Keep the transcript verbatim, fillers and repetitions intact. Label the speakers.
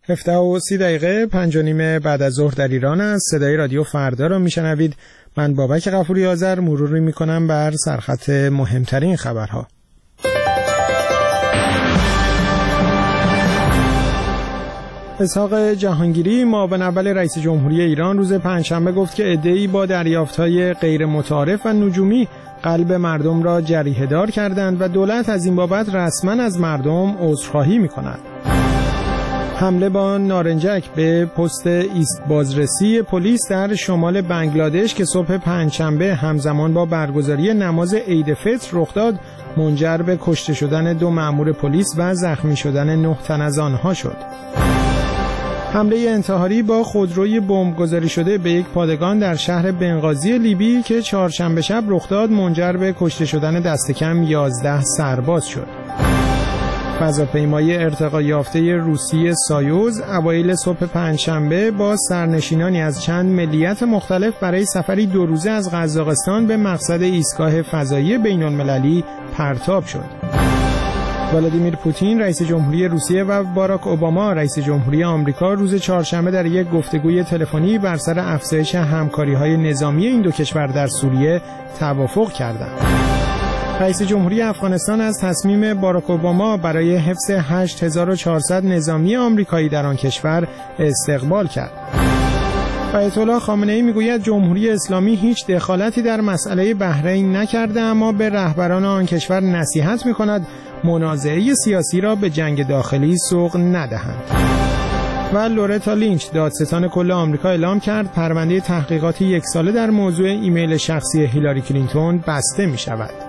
Speaker 1: هفده و سی دقیقه پنج و نیم بعد از ظهر در ایران است. صدای رادیو فردا را میشنوید. من بابک غفوری آذر مروری میکنم بر سرخط مهمترین خبرها. اسحاق جهانگیری معاون اول رئیس جمهوری ایران روز پنجشنبه گفت که عده‌ای با دریافت‌های غیر متعارف و نجومی قلب مردم را جریحه‌دار کردند و دولت از این بابت رسما از مردم عذرخواهی می‌کند. حمله با نارنجک به پست ایست بازرسی پلیس در شمال بنگلادش که صبح پنجشنبه همزمان با برگزاری نماز عید فطر رخ داد منجر به کشته شدن دو مأمور پلیس و زخمی شدن نه تن از آنها شد. حمله انتحاری با خودروی بمبگذاری شده به یک پادگان در شهر بنغازی لیبی که چهارشنبه شب رخ داد منجر به کشته شدن دست کم یازده سرباز شد. فضاپیمای ارتقا یافته روسی سایوز اوایل صبح پنجشنبه با سرنشینانی از چند ملیت مختلف برای سفری دو روزه از قزاقستان به مقصد ایستگاه فضایی بین‌المللی پرتاب شد. ولادیمیر پوتین رئیس جمهوری روسیه و باراک اوباما رئیس جمهوری آمریکا روز چهارشنبه در یک گفتگوی تلفنی بر سر افزایش همکاری‌های نظامی این دو کشور در سوریه توافق کردند. رئیس جمهوری افغانستان از تصمیم باراک اوباما برای حفظ هشت هزار و چهارصد نظامی آمریکایی در آن کشور استقبال کرد. آیت الله خامنه‌ای میگوید جمهوری اسلامی هیچ دخالتی در مسئله بحرین نکرده، اما به رهبران آن کشور نصیحت می‌کند منازعه سیاسی را به جنگ داخلی سوق ندهند. و لورتا لینچ دادستان کل آمریکا اعلام کرد پرونده تحقیقات یک ساله در موضوع ایمیل شخصی هیلاری کلینتون بسته می‌شود.